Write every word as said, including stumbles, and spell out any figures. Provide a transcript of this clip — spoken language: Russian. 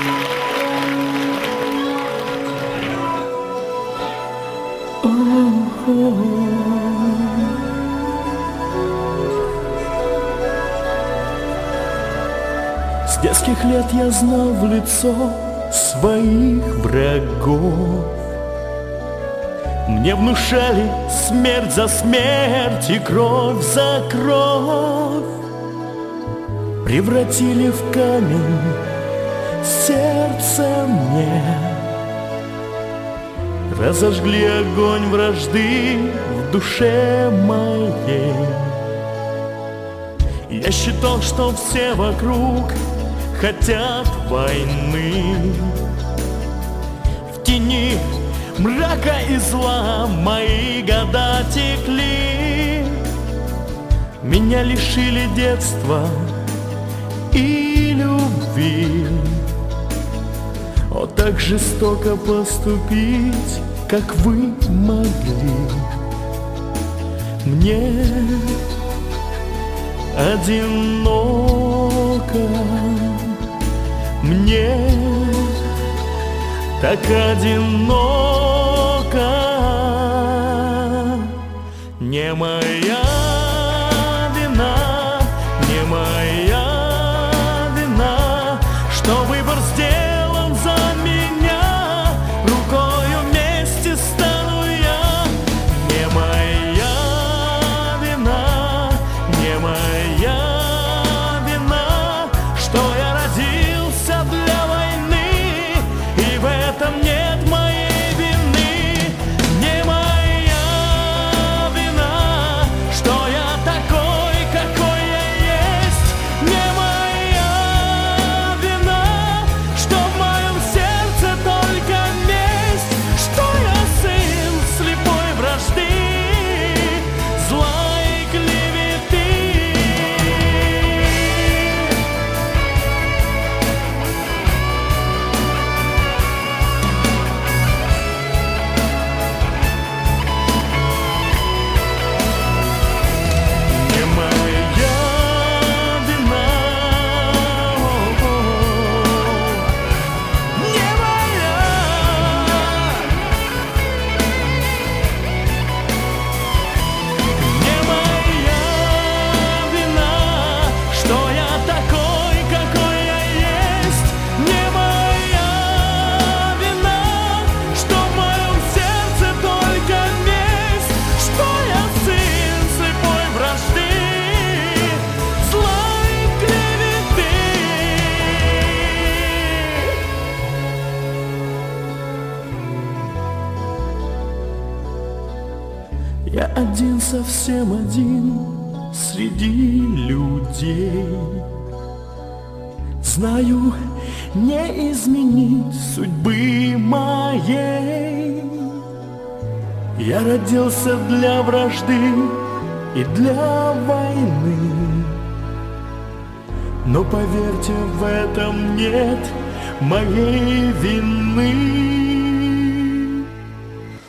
С детских лет я знал в лицо своих врагов. Мне внушали смерть за смерть и кровь за кровь. Превратили в камень сердце мне, разожгли огонь вражды в душе моей. Я считал, что все вокруг хотят войны. В тени мрака и зла мои года текли. Меня лишили детства и любви. О, так жестоко поступить, как вы могли. Мне одиноко, мне так одиноко. Не моя вина, не моя вина, что выбор сделан за меня. Рукою вместе стану я. Не моя вина, не моя вина, что я родился для войны, и в этом нет моей вины. Не моя вина, что я такой, какой я есть. Не моя вина, что в моем сердце только месть, что я сын слепой вражды, зла и клеветы. Не моя вина, о-о-о. Не моя. Не моя вина, что я такой, какой я есть. Не моя вина, что в моем сердце только месть, что я сын слепой вражды, зла и клеветы. Я один, совсем один среди людей. Знаю, не изменить судьбы моей. Я родился для вражды и для войны, но поверьте, в этом нет моей вины.